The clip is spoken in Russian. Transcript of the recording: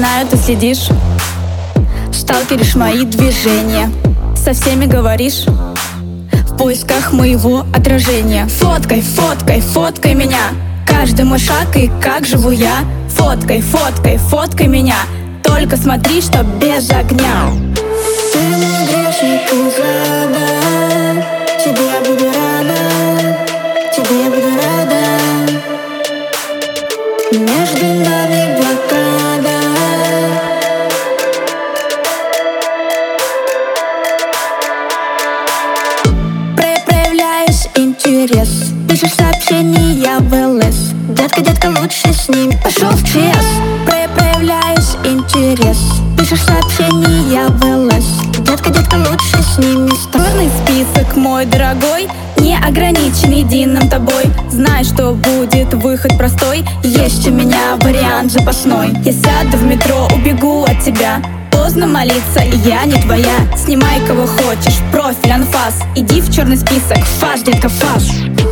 знаю, ты следишь, сталкеришь мои движения, со всеми говоришь в поисках моего отражения. Фоткай, фоткай, фоткай меня, каждый мой шаг и как живу я. Фоткай, фоткай, фоткай меня, только смотри, что без огня. Ты мой грешник из ада, тебе я буду рада, тебе я буду рада. Между нами блокада. Проявляешь интерес, пишешь сообщения в ЛС. Детка, детка, лучше с ним пошел в ЧС. Проявляешь интерес, пишешь сообщения в ЛС. Детка, детка, лучше с ними стать. Черный список, мой дорогой, не ограничен единым тобой. Знай, что будет выход простой, есть у меня вариант запасной. Я сяду в метро, убегу от тебя, поздно молиться, и я не твоя. Снимай кого хочешь, профиль, анфас, иди в черный список, фаш, детка, фаш.